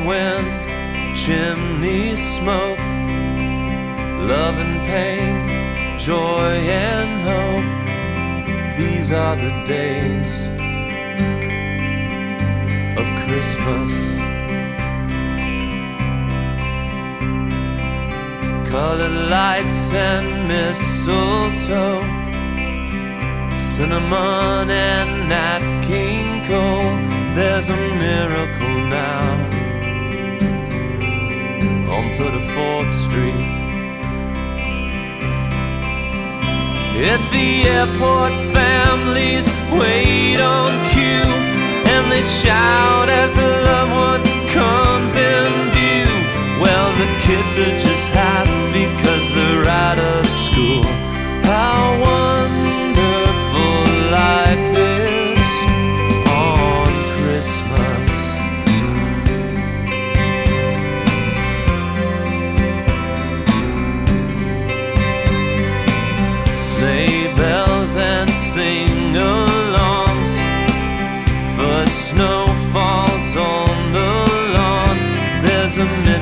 wind, chimney smoke, love and pain, joy and hope. These are the days of Christmas. Colored lights and mistletoe, cinnamon and Nat King Cole. There's a miracle now on 34th Street. At the airport, families wait on cue, and they shout as the loved one comes in view. Well, the kids are just happy 'cause they're out of school. How wonderful life is on Christmas. Sleigh bells and sing-alongs, first snow falls on the lawn. There's a